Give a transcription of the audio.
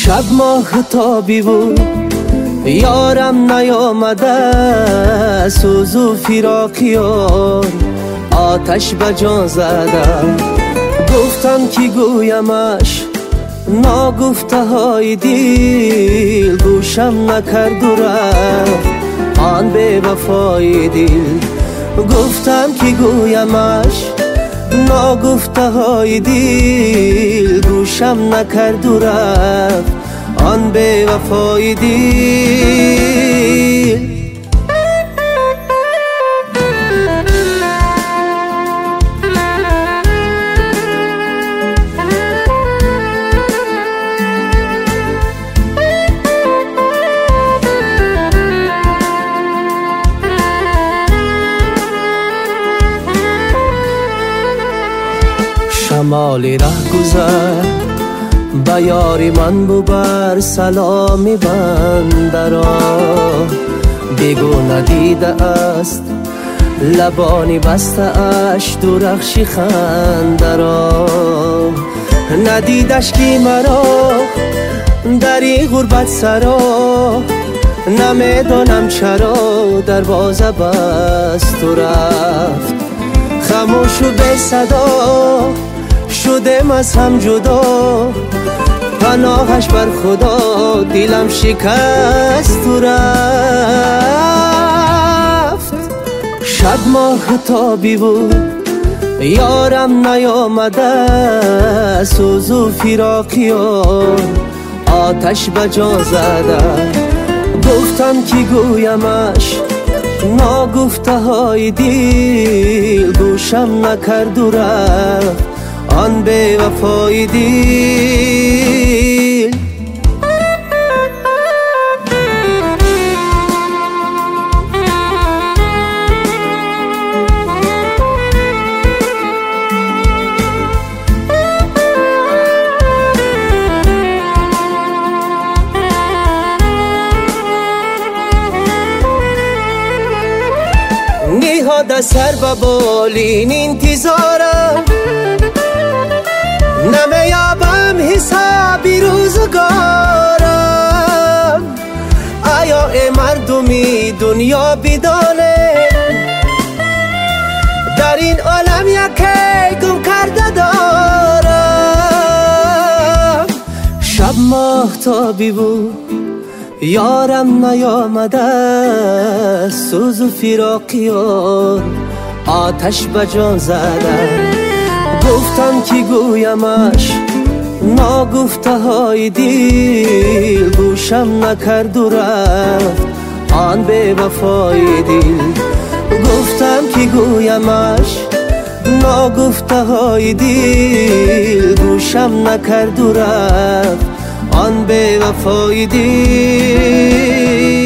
شب ماهتابی بود یارم نیامده، سوز و فراقیان آتش به جان زدم. گفتم کی گویمش ناگفته های دل، گوشم نکرد و رفت آن به وفای دل. گفتم کی گویمش ناگفته های دل، گوشم نکرد و رفت آن به وفای دل. شمالی ره گذر به یاری من ببر، سلامی بنده را بگو ندیده است، لبانی بسته اش درخشی خنده را. ندیدش کی مرا در این غربت سرا، نمیدانم چرا دروازه بست و رفت. خاموش و بی صدا شدم از هم جدا، پناهش بر خدا دلم شکست و رفت. شب ماهتابی بود یارم نیامده، سوز و فراقیان آتش به جان زده. گفتم کی گویمش ناگفته های دل، گوشم نکرد و رفت آن به وفای دل. نهاده سر به بالین انتظارم، نمیابم حسابی روزگارم. آیا ای مردمی دنیا بدانه، در این عالم یکی گم کرده دارم. شب ماهتابی بود یارم نیامده، سوز و فراقیان آتش به جان زدن. گفتم کی گویمش ناگفته های دل، گوشم نکرد و رفت آن به وفای دل. گفتم کی گویمش ناگفته های دل، گوشم نکرد و رفت آن به وفای دل.